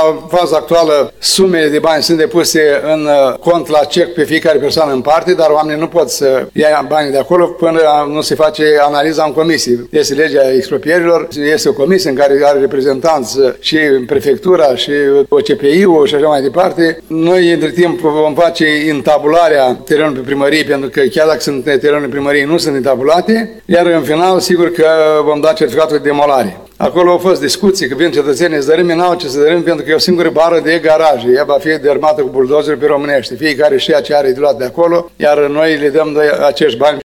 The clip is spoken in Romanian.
La faza actuală, sumele de bani sunt depuse în cont la cec pe fiecare persoană în parte, dar oamenii nu pot să ia banii de acolo până nu se face analiza în comisie. Este legea expropierilor, este o comisie în care are reprezentanți și prefectura și OCPI-ul și așa mai departe. Noi, între timp, vom face intabularea terenului pe primărie, pentru că chiar dacă sunt terenul primăriei, nu sunt intabulate, iar în final, sigur că vom da certificatul de demolare. Acolo au fost discuții că vin cetățenii să dărâm, n-au ce să dărâm, pentru că e o singură bară de garaje. Ea va fi dărâmată cu buldozeri pe românești. Fiecare știa ce are de luat de acolo, iar noi le dăm de acești bani.